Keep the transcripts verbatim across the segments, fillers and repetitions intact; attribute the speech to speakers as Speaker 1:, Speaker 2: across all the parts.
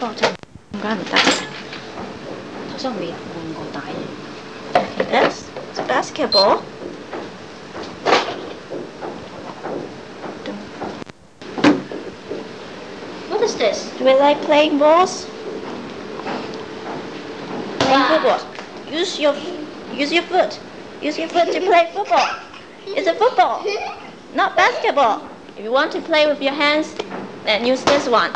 Speaker 1: 放隻點解唔得嘅？頭先我未換過帶嘅。Yes, it's basketball. What is this? Do we like playing balls? Playing football. Use your use your foot. Use your foot to play football. It's a football, not basketball. If you want to play with your hands, then use this one.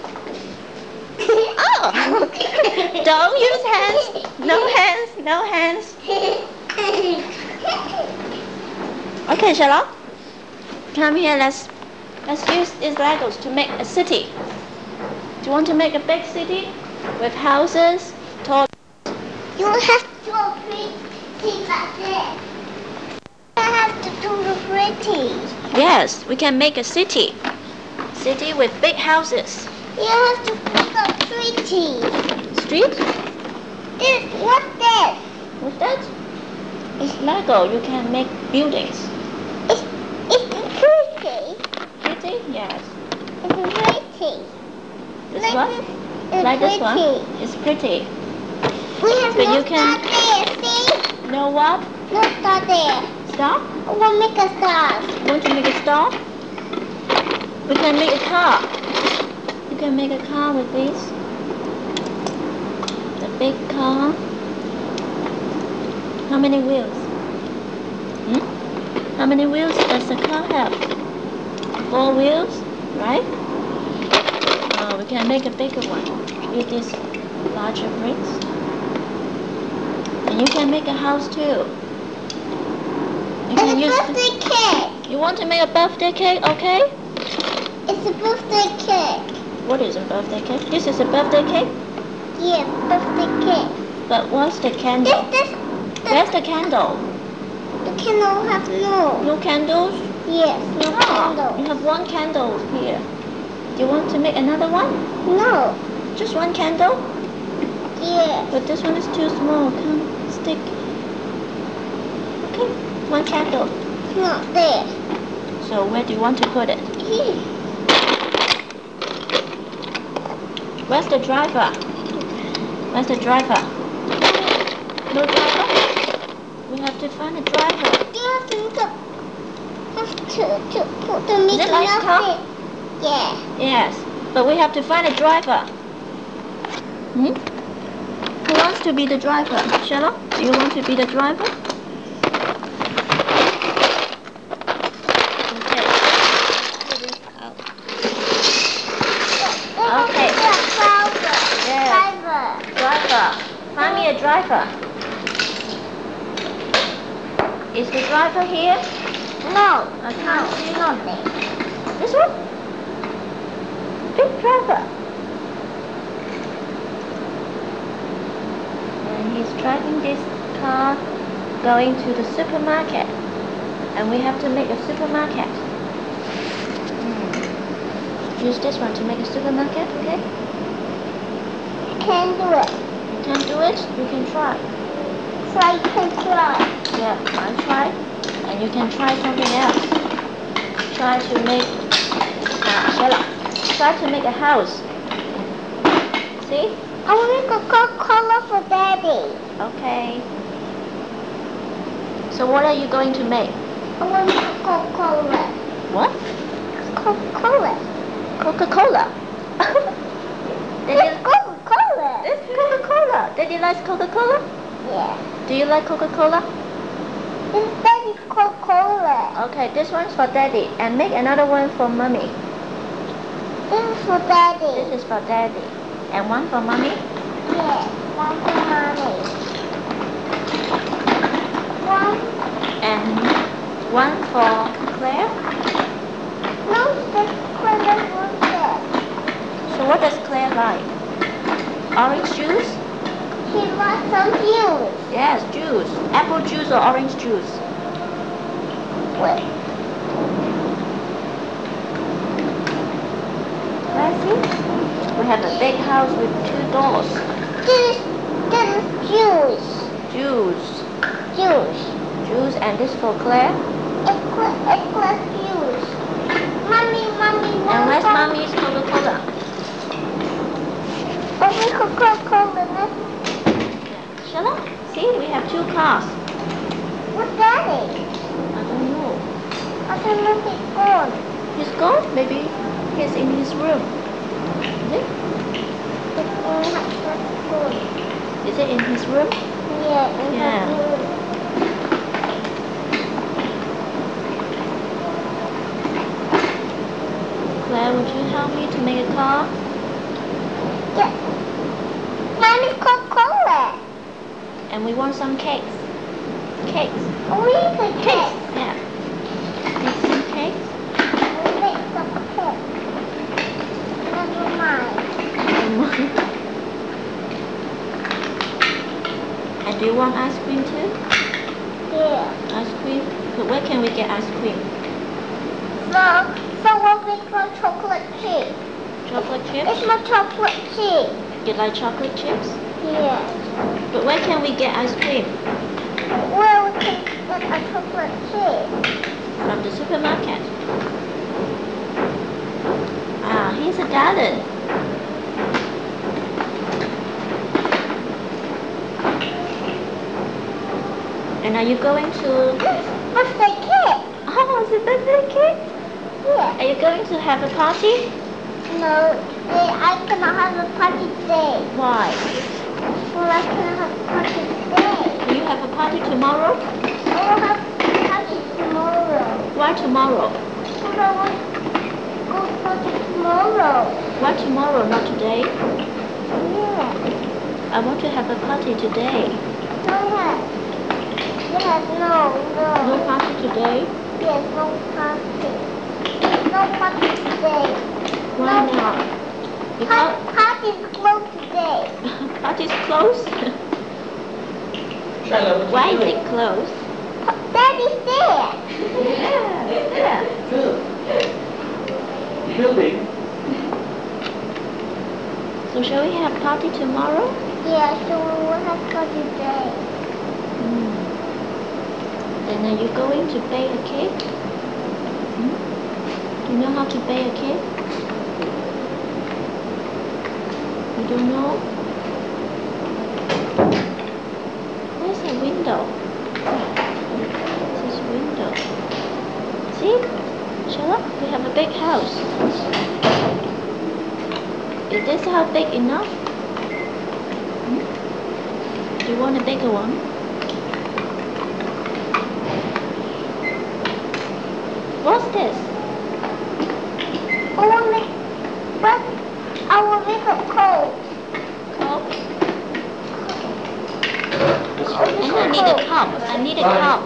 Speaker 1: Oh! Don't use hands. No hands. No hands. Okay, Charlotte. Come here. Let's let's use these Legos to make a city. Do you want to make a big city with houses, tall?
Speaker 2: You have to pretty like this. I have to do the pretty.
Speaker 1: Yes, we can make a city. City with big houses.
Speaker 2: You have to make a pretty.
Speaker 1: Street?
Speaker 2: This, what's that?
Speaker 1: What's that? It's Lego. You can make buildings.
Speaker 2: It's, it's pretty.
Speaker 1: Pretty? Yes.
Speaker 2: It's pretty.
Speaker 1: This
Speaker 2: like
Speaker 1: one?
Speaker 2: This, it's
Speaker 1: Like this
Speaker 2: pretty.
Speaker 1: one? It's pretty.
Speaker 2: We have
Speaker 1: But
Speaker 2: no
Speaker 1: you can-
Speaker 2: star there, see?
Speaker 1: No what?
Speaker 2: No star there.
Speaker 1: Star?
Speaker 2: I want to make a star.
Speaker 1: You want to make a star? We can make a car. You can make a car with this. The big car. How many wheels? Hmm? How many wheels does the car have? Four wheels, right? Uh, we can make a bigger one with these larger bricks. And you can make a house too. You can
Speaker 2: It's
Speaker 1: use.
Speaker 2: a birthday cake.
Speaker 1: You want to make a birthday cake? Okay.
Speaker 2: It's a birthday cake.
Speaker 1: What is a birthday cake? This is a birthday cake.
Speaker 2: Yeah, birthday cake.
Speaker 1: But what's the
Speaker 2: This,
Speaker 1: candle?
Speaker 2: this,
Speaker 1: Where's the candle?
Speaker 2: the candle have no.
Speaker 1: No candles?
Speaker 2: Yes, no
Speaker 1: Ah, you
Speaker 2: candle.
Speaker 1: have one candle here. Do you want to make another one?
Speaker 2: No.
Speaker 1: Just one candle?
Speaker 2: Yes.
Speaker 1: But this one is too small. Can't stick. Okay, one candle.
Speaker 2: Not there.
Speaker 1: So where do you want to put it?
Speaker 2: Here.
Speaker 1: Where's the driver? Where's the driver? No driver? We have to find a driver.
Speaker 2: You have to make a, have to, to put the
Speaker 1: Is it like
Speaker 2: Mickey
Speaker 1: car?
Speaker 2: Mouse. Yeah.
Speaker 1: Yes, but we have to find a driver. Hmm? Who wants to be the driver? Shalom, do you want to be the driver? Okay. Okay.
Speaker 2: Driver.
Speaker 1: Yes.
Speaker 2: Driver.
Speaker 1: Driver. Find me a driver. Is the driver here?
Speaker 2: No.
Speaker 1: I can't see.
Speaker 2: Not there.
Speaker 1: This one? Big driver. And he's driving this car going to the supermarket. And we have to make a supermarket. Hmm. Use this one to make a supermarket, okay?
Speaker 2: Can do it.
Speaker 1: You can do it, you can try.
Speaker 2: Try, can try.
Speaker 1: Yeah, I try. And you can try something else. Try to make uh, shut up. Try to make a house. See?
Speaker 2: I want to make a Coca-Cola for Daddy.
Speaker 1: Okay. So what are you going to make?
Speaker 2: I want to make a Coca-Cola.
Speaker 1: What?
Speaker 2: Coca-Cola.
Speaker 1: Coca-Cola. Did
Speaker 2: It's
Speaker 1: you,
Speaker 2: Coca-Cola.
Speaker 1: this Coca-Cola. Did you like Coca-Cola?
Speaker 2: Yeah.
Speaker 1: Do you like Coca-Cola?
Speaker 2: It's Daddy Coca-Cola.
Speaker 1: Okay, this one's for Daddy. And make another one for Mommy.
Speaker 2: This is for Daddy.
Speaker 1: This is for Daddy. And one for Mommy?
Speaker 2: Yeah. One for Mommy. One.
Speaker 1: And one for Claire?
Speaker 2: No, this Claire was there.
Speaker 1: So what does Claire like? Orange juice?
Speaker 2: She wants some juice.
Speaker 1: Yes, juice. Apple juice or orange juice?
Speaker 2: Wait.
Speaker 1: Let's see. We have a big house with two doors.
Speaker 2: This, this is juice.
Speaker 1: Juice.
Speaker 2: Juice.
Speaker 1: Juice, and this for Claire?
Speaker 2: It's Claire, it's Claire juice. Mommy, Mommy,
Speaker 1: And where's
Speaker 2: Mommy?
Speaker 1: Mommy's Coca-Cola? to class.
Speaker 2: What's Daddy?
Speaker 1: I don't know.
Speaker 2: I don't know he's gone.
Speaker 1: He's gone? Maybe he's in his room. Is it?
Speaker 2: He's gone at school.
Speaker 1: Is it in his room?
Speaker 2: Yeah, in
Speaker 1: Yeah.
Speaker 2: his room.
Speaker 1: Claire, would you help me to make a car?
Speaker 2: Yeah. Mine is Coca-Cola.
Speaker 1: And we want some cakes. Cakes.
Speaker 2: Oh, we need a cake.
Speaker 1: Yeah. Make some cakes.
Speaker 2: We'll make some cake. Never mind.
Speaker 1: And do you want ice cream too?
Speaker 2: Yeah.
Speaker 1: Ice cream? But where can we get ice cream?
Speaker 2: So, so we'll make some chocolate chip.
Speaker 1: Chocolate chips?
Speaker 2: It's my chocolate chip.
Speaker 1: You like chocolate chips?
Speaker 2: Yeah.
Speaker 1: But where can we get ice cream?
Speaker 2: Where we can get a chocolate chip?
Speaker 1: From the supermarket. Ah, here's a garden. And are you going to...
Speaker 2: Birthday cake.
Speaker 1: Oh, it's a birthday cake?
Speaker 2: Yeah.
Speaker 1: Are you going to have a party?
Speaker 2: No, today I cannot have a party today.
Speaker 1: Why?
Speaker 2: Well, I cannot have a party today.
Speaker 1: Do you have a party tomorrow?
Speaker 2: I will have a party tomorrow.
Speaker 1: Why tomorrow?
Speaker 2: But I want to go party tomorrow.
Speaker 1: Why tomorrow, not today?
Speaker 2: Yeah.
Speaker 1: I want to have a party today.
Speaker 2: No, yes. Yes, no, no.
Speaker 1: No party today?
Speaker 2: Yes, no party. No party today.
Speaker 1: Why
Speaker 2: no.
Speaker 1: not? Because
Speaker 2: Pa party's closed today.
Speaker 1: party's closed? Why is it closed?
Speaker 2: Daddy's there.
Speaker 1: Yeah, yeah.
Speaker 3: Building.
Speaker 1: So shall we have party tomorrow?
Speaker 2: Yeah, so we will have party today.
Speaker 1: Hmm. Then are you going to bake a cake? Hmm? Do you know how to bake a cake? You don't know? Where's the window? This is window. See? Charlotte, we have a big house. Is this house big enough? Hmm? Do you want a bigger one? What's this?
Speaker 2: I will make, but I will make a coat.
Speaker 1: Cup?
Speaker 3: This
Speaker 1: And I need a cup. I need a cup.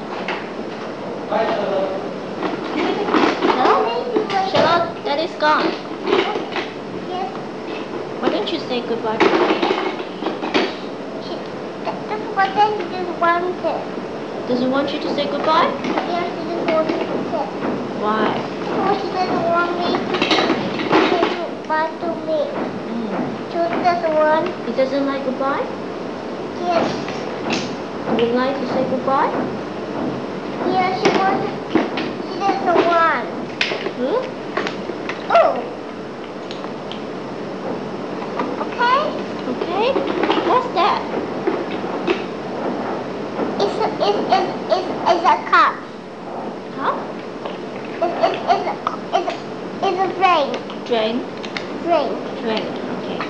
Speaker 1: Hello? Charlotte, that is gone.
Speaker 2: Yes.
Speaker 1: Why don't you say goodbye to me?
Speaker 2: She, that's what then she just wanted.
Speaker 1: Does he want you to say goodbye?
Speaker 2: Yes, she just wanted to say.
Speaker 1: Why?
Speaker 2: Oh, she doesn't want me to say goodbye to me.
Speaker 1: Mm.
Speaker 2: She doesn't want.
Speaker 1: He doesn't like goodbye?
Speaker 2: Yes.
Speaker 1: Would you like to say goodbye?
Speaker 2: Yeah, she wants. She doesn't want.
Speaker 1: Hmm?
Speaker 2: Oh. Okay.
Speaker 1: Okay. What's that?
Speaker 2: It's a, it's, it's, it's, it's a cup.
Speaker 1: Cup?
Speaker 2: It's, it's, it's, a, it's, a, it's a drink.
Speaker 1: Drink.
Speaker 2: Drink.
Speaker 1: Drink. Okay.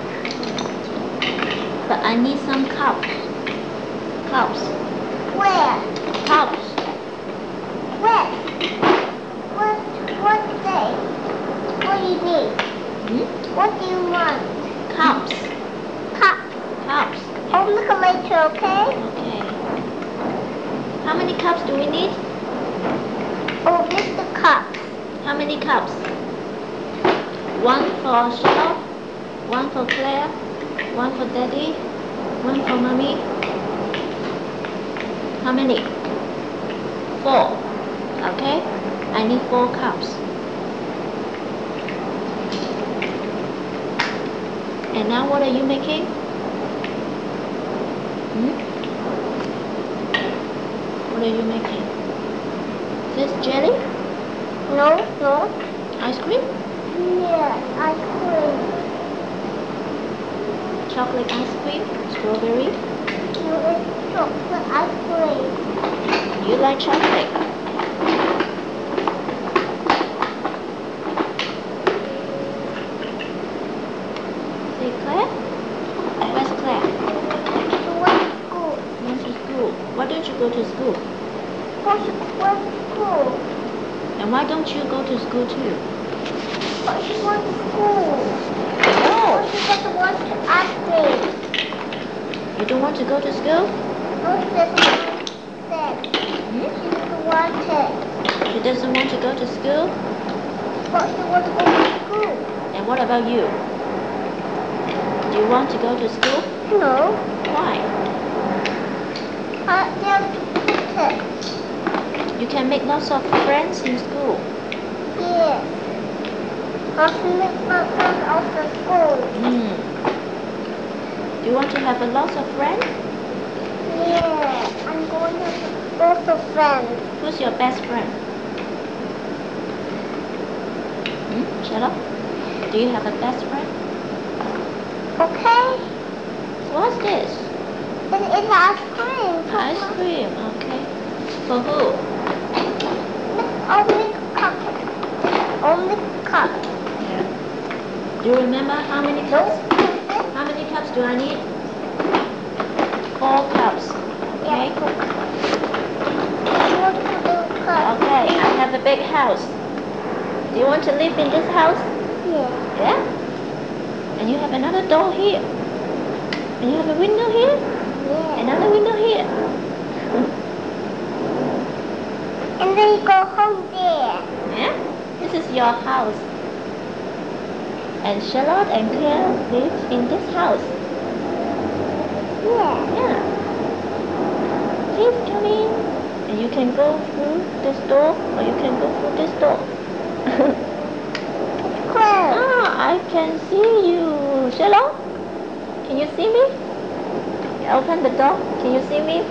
Speaker 1: But I need some cups. Cups.
Speaker 2: Where?
Speaker 1: Cups.
Speaker 2: Where? What? What day? What do you need?
Speaker 1: Hmm?
Speaker 2: What do you want?
Speaker 1: Cups.
Speaker 2: Cup.
Speaker 1: Cups.
Speaker 2: I'll look later, okay?
Speaker 1: Okay. How many cups do we need?
Speaker 2: Oh, this is the cup.
Speaker 1: How many cups? One for Charlotte, one for Claire, one for Daddy, one for Mommy. How many? Four. Okay? I need four cups. And now what are you making? Hmm? What are you making? Is this jelly?
Speaker 2: No, no.
Speaker 1: Ice cream?
Speaker 2: Yeah, ice cream.
Speaker 1: Chocolate ice cream? Strawberry?
Speaker 2: No, with chocolate ice cream.
Speaker 1: You like chocolate? See Claire? Where's Claire?
Speaker 2: She went to school.
Speaker 1: Went to school. Why don't you go to school?
Speaker 2: But she went to school.
Speaker 1: And why don't you go to school too?
Speaker 2: But she went to school.
Speaker 1: No.
Speaker 2: But she doesn't want to ice cream.
Speaker 1: You don't want to go to school?
Speaker 2: No, she doesn't want it.
Speaker 1: Hmm?
Speaker 2: She doesn't want it.
Speaker 1: She doesn't want to go to school?
Speaker 2: But she wants to go to school.
Speaker 1: And what about you? Do you want to go to school?
Speaker 2: No.
Speaker 1: Why?
Speaker 2: I have to.
Speaker 1: You can make lots of friends in school.
Speaker 2: Yes. I can make my friends after school.
Speaker 1: Mm. Do you want to have a lot of friends?
Speaker 2: Yeah. I'm going to have lots of friends.
Speaker 1: Who's your best friend? Hmm? Charlotte? Do you have a best friend?
Speaker 2: Okay.
Speaker 1: So what's this?
Speaker 2: It is ice cream.
Speaker 1: Ice cream, okay. For who?
Speaker 2: Only cup. Only cup.
Speaker 1: Yeah. Do you remember how many cups? How many cups do I need? Four cups. Okay. Okay, I have a big house. Do you want to live in this house?
Speaker 2: Yeah.
Speaker 1: Yeah? And you have another door here. And you have a window here.
Speaker 2: Yeah.
Speaker 1: Another window here.
Speaker 2: And then you go home there.
Speaker 1: Yeah? This is your house. And Charlotte and Claire live in this house.
Speaker 2: Yeah.
Speaker 1: Yeah. Please come in. And you can go through this door or you can go through this door.
Speaker 2: Claire.
Speaker 1: Ah, I can see you. Charlotte? Can you see me? Open the door. Can you see me?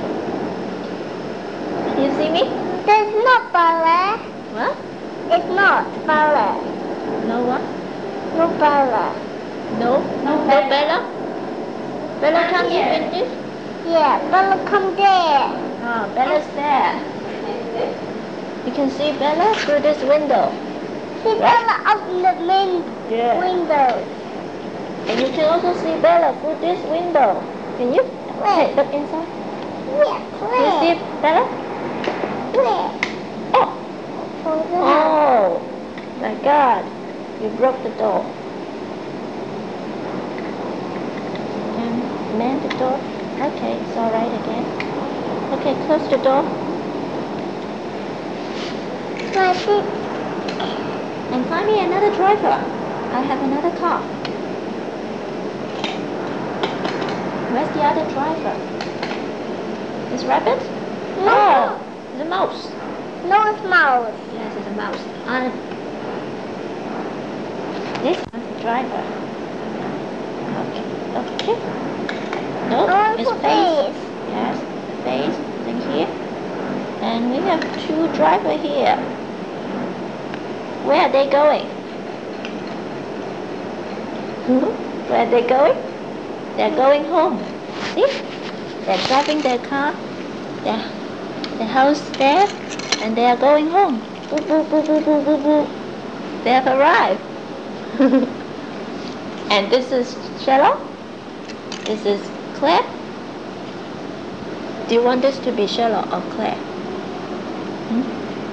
Speaker 1: Can you see me?
Speaker 2: There's not Bella.
Speaker 1: What?
Speaker 2: It's not Bella.
Speaker 1: No what?
Speaker 2: No Bella.
Speaker 1: No? No, no Bella? Bella can't live in this?
Speaker 2: Yeah, Bella come there.
Speaker 1: Ah, Bella's there. You can see Bella through this window.
Speaker 2: See Bella out in the main
Speaker 1: Yeah.
Speaker 2: window.
Speaker 1: And you can also see Bella through this window. Can you?
Speaker 2: Where?
Speaker 1: Hey, look inside.
Speaker 2: Yeah,
Speaker 1: Can you see
Speaker 2: Claire.
Speaker 1: Bella?
Speaker 2: Claire.
Speaker 1: Oh!
Speaker 2: Oh, there.
Speaker 1: Oh! My God! You broke the door. And man the door. Okay, it's alright again. Okay, close the door.
Speaker 2: My feet.
Speaker 1: And find me another driver. I have another car. Where's the other driver? Is Rabbit?
Speaker 2: No.
Speaker 1: Oh, it's a mouse.
Speaker 2: No, it's mouse.
Speaker 1: Yes, it's a mouse. Uh, this is the driver. Okay. Okay. No,
Speaker 2: Oh,
Speaker 1: it's
Speaker 2: it's
Speaker 1: face.
Speaker 2: face.
Speaker 1: Yes, face in here. And we have two drivers here. Where are they going? Where are they going? They're going home. See? They're driving their car, their, the house there, and they are going home. Boo, boo, boo, boo, boo, boo, boo. They have arrived. And this is Charlotte. This is Claire. Do you want this to be Charlotte or Claire? Hmm?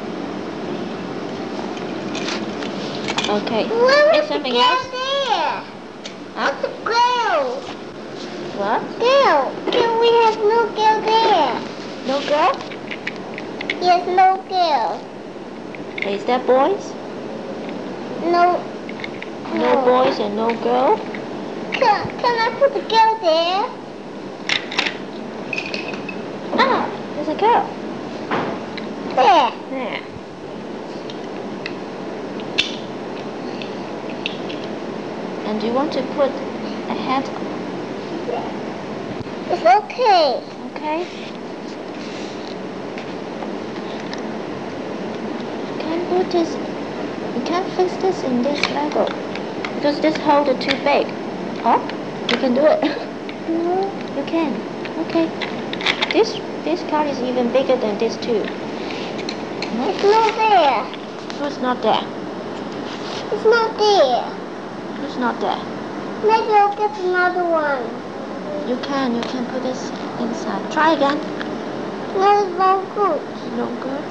Speaker 1: Okay.
Speaker 2: Where
Speaker 1: Get
Speaker 2: is the
Speaker 1: something
Speaker 2: girl
Speaker 1: else?
Speaker 2: there?
Speaker 1: Huh?
Speaker 2: What's the girl?
Speaker 1: What?
Speaker 2: Girl. Girl, we have no girl there.
Speaker 1: No girl?
Speaker 2: Yes, no girl.
Speaker 1: Is that boys?
Speaker 2: No.
Speaker 1: No boys and no girl?
Speaker 2: Can, can I put the girl there?
Speaker 1: Ah, there's a girl.
Speaker 2: There.
Speaker 1: There. And do you want to put a hat on?
Speaker 2: It's okay.
Speaker 1: Okay. You can't put this, you can't fix this in this Lego because this hole is too big. Oh, you can do it.
Speaker 2: No.
Speaker 1: You can. Okay. This this car is even bigger than this too. No?
Speaker 2: It's not there.
Speaker 1: Who's not there?
Speaker 2: It's not there.
Speaker 1: Who's not there?
Speaker 2: Maybe I'll get another one.
Speaker 1: You can, you can put this inside. Try again.
Speaker 2: No, it's not good.
Speaker 1: No good.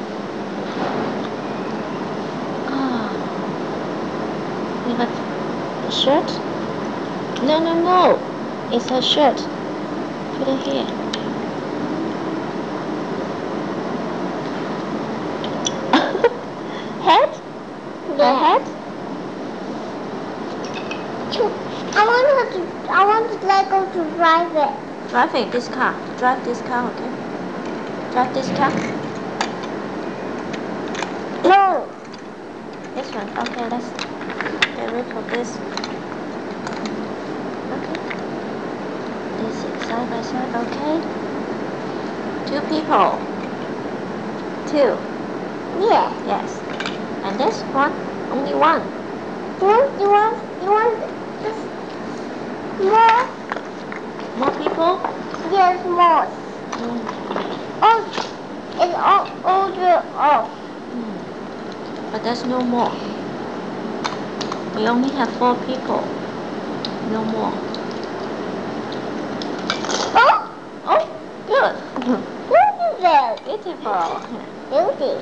Speaker 1: Ah. You have a shirt? No, no, no. It's a shirt. Put it here. Head?
Speaker 2: Yeah.
Speaker 1: A head?
Speaker 2: I want her to. I want Lego to drive it.
Speaker 1: Drive it, this car. Drive this car, okay? Drive this car.
Speaker 2: No.
Speaker 1: This one. Okay, let's get rid of this. Okay. This is side by side, okay? Two people. Two.
Speaker 2: Yeah.
Speaker 1: Yes. And this one, only one.
Speaker 2: You want? You want? You want this more?
Speaker 1: More people?
Speaker 2: Yes, more.
Speaker 1: Mm.
Speaker 2: Oh, it's all older off.
Speaker 1: Mm. But there's no more. We only have four people. No more.
Speaker 2: Oh,
Speaker 1: Oh, good.
Speaker 2: beautiful.
Speaker 1: Beautiful.
Speaker 2: Beauty.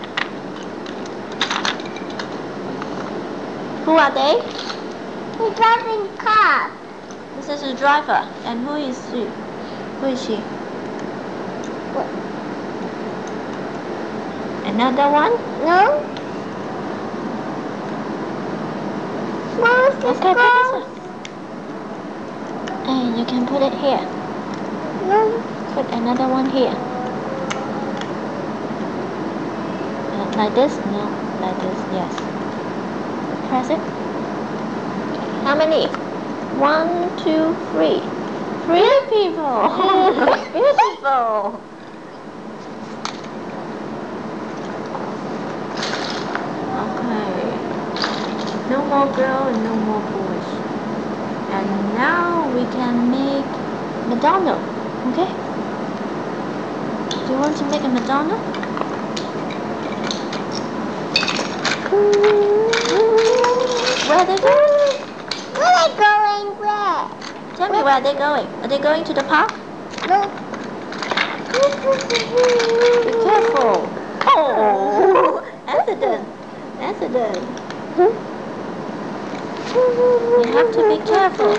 Speaker 1: Who are they?
Speaker 2: He's driving car.
Speaker 1: This is the driver. And who is she? Who is she?
Speaker 2: What?
Speaker 1: Another one?
Speaker 2: No. Where is this
Speaker 1: Okay, put
Speaker 2: car?
Speaker 1: this on. And you can put it here.
Speaker 2: No.
Speaker 1: Put another one here. Uh, like this? No. Like this, yes. Press it. How many? One, two, three. Three people. Beautiful. Okay. No more girl and no more boys. And now we can make McDonald. Okay? Do you want to make a McDonald? Where are they going?
Speaker 2: Where are they going? Where?
Speaker 1: Tell me where are they going. Are they going to the park?
Speaker 2: No.
Speaker 1: Be careful. Oh, accident. Accident. You have to be careful.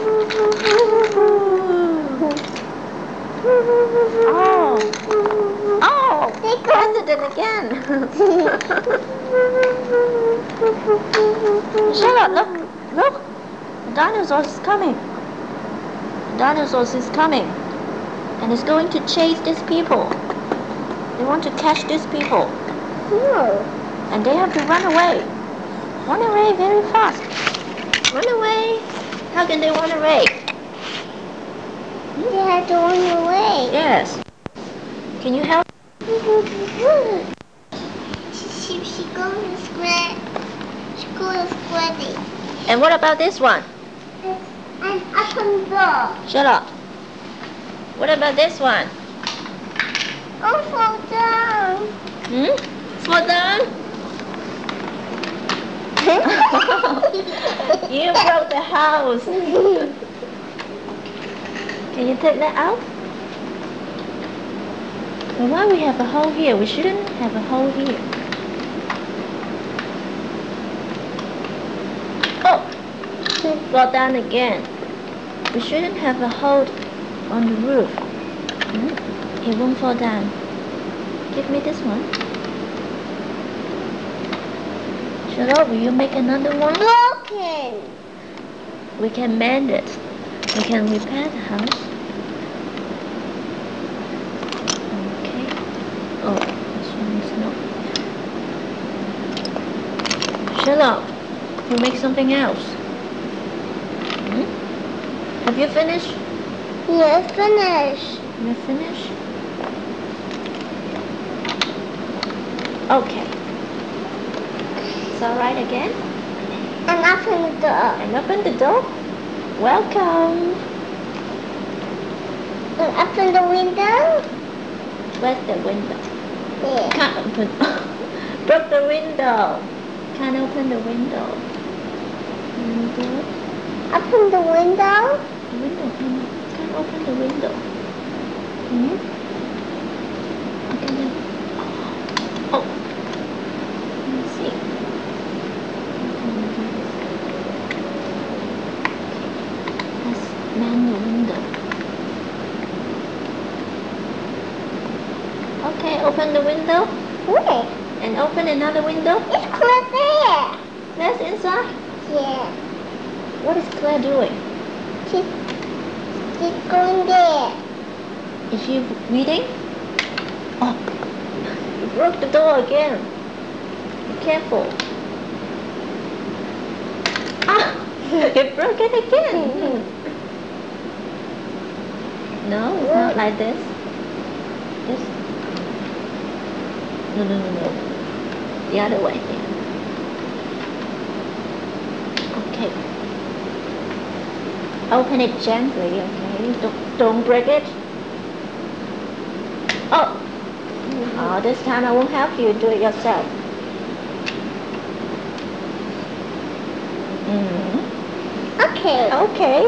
Speaker 1: Oh. Oh, accident again. Charlotte, look. Look. The dinosaur is coming. The dinosaur is coming. And it's going to chase these people. They want to catch these people.
Speaker 2: No.
Speaker 1: And they have to run away. Run away very fast. Run away. How can they run away?
Speaker 2: They had to run away.
Speaker 1: Yes. Can you help?
Speaker 2: She, she goes to square. She goes to square.
Speaker 1: And what about this one?
Speaker 2: And up on the door.
Speaker 1: Shut up. What about this one?
Speaker 2: Oh, fall down.
Speaker 1: Hmm? Fall down? You broke the house. Can you take that out? Well, why we have a hole here? We shouldn't have a hole here. Oh! Fall down again. We shouldn't have a hole on the roof. Hmm? It won't fall down. Give me this one. Charlotte, will you make another one?
Speaker 2: Broken.
Speaker 1: We can mend it. We can repair the house. Okay. Oh, this one is not. Charlotte, you make something else. Hmm? Have you finished?
Speaker 2: Yeah, finish.
Speaker 1: You finished? Okay. It's alright again?
Speaker 2: And open the door.
Speaker 1: And open the door. Welcome.
Speaker 2: Open the window.
Speaker 1: Where's the window?
Speaker 2: Yeah.
Speaker 1: Can't open. Broke the window. Can't open the window. Window.
Speaker 2: Open the window.
Speaker 1: The window can can't open the window. Hmm? Okay then. Oh. Let me see. Let's man the window. Okay, open the window.
Speaker 2: Where?
Speaker 1: And open another window.
Speaker 2: It's Claire there.
Speaker 1: Claire's inside.
Speaker 2: Yeah.
Speaker 1: What is Claire doing?
Speaker 2: She's, she's going there.
Speaker 1: Is she reading? Oh, you broke the door again. Be careful. Ah, you broke it again. No, it's not like this. This. No, no, no, no. The other way. Yeah. Okay. Open it gently, okay? Don't, don't break it. Oh! Oh, this time I won't help you. Do it yourself. Mm.
Speaker 2: Okay.
Speaker 1: Okay.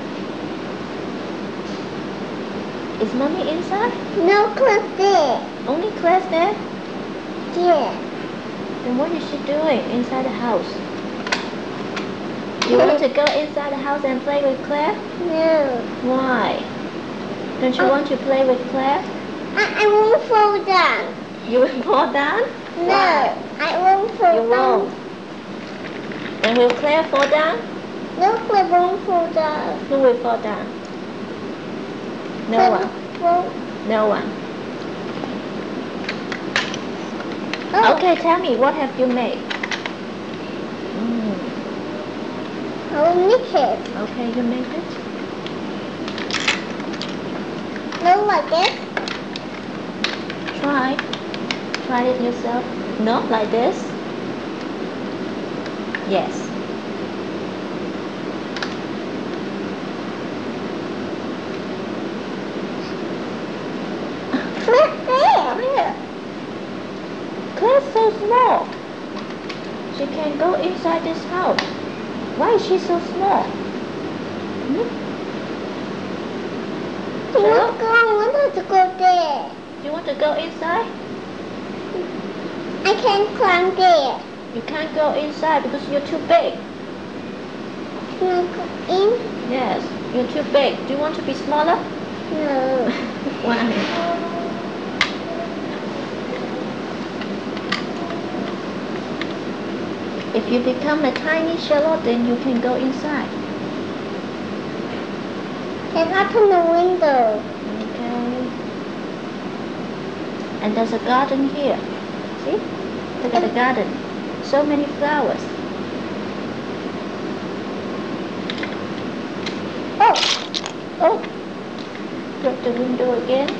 Speaker 1: Is Mommy inside?
Speaker 2: No Claire there.
Speaker 1: Only Claire's there?
Speaker 2: Yeah.
Speaker 1: Then what is she doing inside the house? You want to go inside the house and play with Claire?
Speaker 2: No.
Speaker 1: Why? Don't you
Speaker 2: Oh.
Speaker 1: want to play with Claire?
Speaker 2: I, I won't fall down.
Speaker 1: You will fall down?
Speaker 2: No.
Speaker 1: Why?
Speaker 2: I won't fall
Speaker 1: You
Speaker 2: down.
Speaker 1: won't. And will Claire fall down?
Speaker 2: No Claire won't fall down.
Speaker 1: Who will fall down? No
Speaker 2: Claire
Speaker 1: one.
Speaker 2: won't.
Speaker 1: No one.
Speaker 2: Oh.
Speaker 1: Okay, tell me, what have you made? Mm.
Speaker 2: I'll make it.
Speaker 1: Okay, you made it?
Speaker 2: No, like this.
Speaker 1: Try. Try it yourself. No, like this? Yes.
Speaker 2: Claire there.
Speaker 1: Claire. Claire's so small. She can go inside this house. Why is she so small? Hmm?
Speaker 2: I want to go. I want to go there.
Speaker 1: You want to go inside?
Speaker 2: I can't climb there.
Speaker 1: You can't go inside because you're too big.
Speaker 2: Can I go in?
Speaker 1: Yes, you're too big. Do you want to be smaller?
Speaker 2: No.
Speaker 1: Why? If you become a tiny Charlotte, then you can go inside.
Speaker 2: And open the window.
Speaker 1: Okay. And there's a garden here. See? Look at the garden. So many flowers.
Speaker 2: Oh.
Speaker 1: Oh! Broke the window again.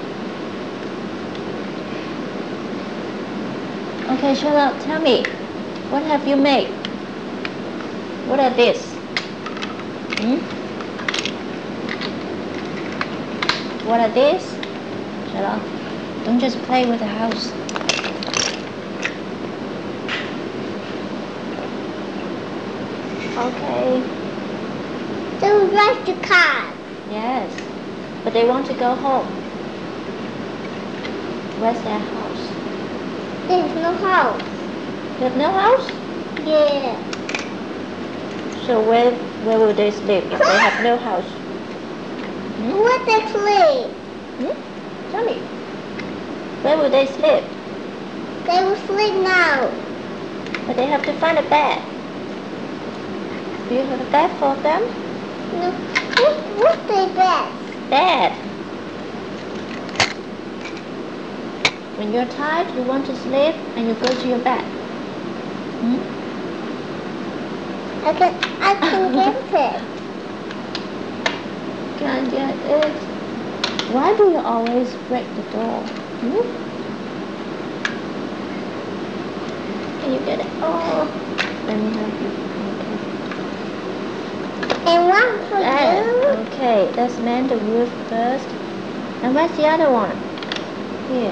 Speaker 1: Okay, Charlotte, tell me. What have you made? What are these? Hmm? What are these? Charlotte, don't just play with the house. Okay.
Speaker 2: Don't drive the car.
Speaker 1: Yes. But they want to go home. Where's their house?
Speaker 2: There's no house.
Speaker 1: They have no house?
Speaker 2: Yeah.
Speaker 1: So where where will they sleep if they have no house? Hmm?
Speaker 2: Where they sleep?
Speaker 1: Hmm? Tell me. Where will they sleep?
Speaker 2: They will sleep now.
Speaker 1: But they have to find a bed. Do you have a bed for them?
Speaker 2: No. What, what's their bed?
Speaker 1: Bed. When you're tired, you want to sleep, and you go to your bed. Hmm?
Speaker 2: I can, I can get it.
Speaker 1: Can't get it. Why do you always break the door? Hmm? Can you get it? Oh, let me help you.
Speaker 2: And one for
Speaker 1: Okay.
Speaker 2: you.
Speaker 1: Okay, let's mend the roof first. And where's the other one? Here.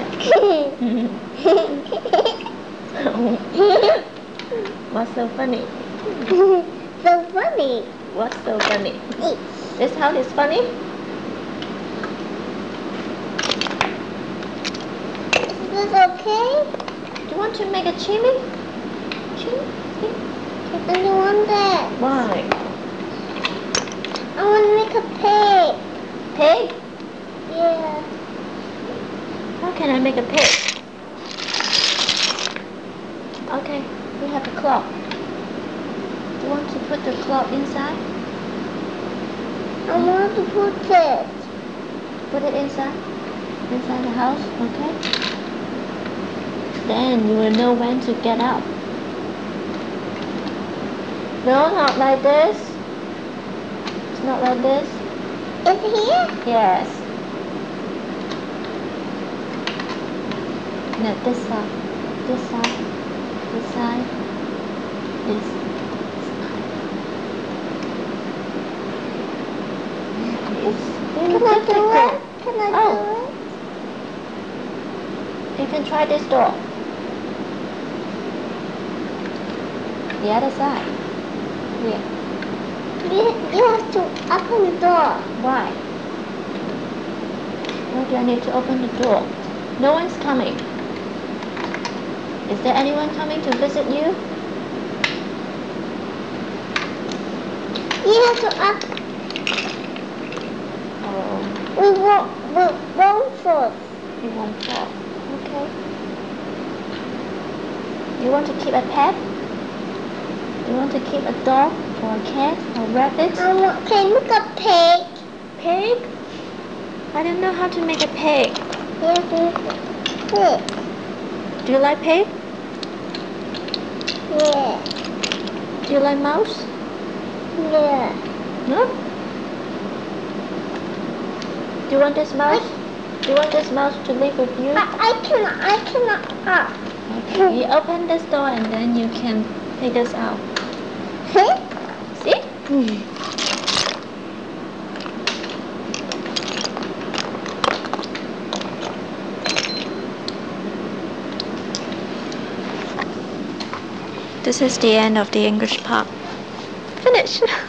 Speaker 1: What's so funny?
Speaker 2: So funny.
Speaker 1: What's so funny? This house is funny?
Speaker 2: Is this okay?
Speaker 1: Do you want to make a chimney? Chimney?
Speaker 2: I don't want that.
Speaker 1: Why?
Speaker 2: I want to make a pig.
Speaker 1: Pig?
Speaker 2: Yeah.
Speaker 1: How can I make a pig? Okay, we have a clock. Do you want to put the clock inside?
Speaker 2: I want to put it.
Speaker 1: Put it inside? Inside the house, okay? Then you will know when to get up. No, not like this. It's not like this.
Speaker 2: Is it here?
Speaker 1: Yes. No, this side. This side. This side. This side. It's really
Speaker 2: Can I do
Speaker 1: difficult.
Speaker 2: it? Can I
Speaker 1: Oh.
Speaker 2: do
Speaker 1: You can try this door. The other side. Here.
Speaker 2: it? You, you have to open the door.
Speaker 1: Why? Why do I need to open the door? No one's coming. Is there anyone coming to visit you?
Speaker 2: You have to up.
Speaker 1: Oh,
Speaker 2: We won't. We won't fall.
Speaker 1: you won't fall. Okay. You want to keep a pet? You want to keep a dog or a cat or a rabbit?
Speaker 2: I want. Can you make a pig?
Speaker 1: Pig? I don't know how to make a pig.
Speaker 2: You have to make a pig.
Speaker 1: Do you like pig?
Speaker 2: Yeah.
Speaker 1: Do you like mouse?
Speaker 2: Yeah.
Speaker 1: No? Do you want this mouse? Do you want this mouse to live with you?
Speaker 2: I, I cannot. I cannot up.
Speaker 1: Okay. You open this door and then you can take this out.
Speaker 2: See?
Speaker 1: See? This is the end of the English part. Finish!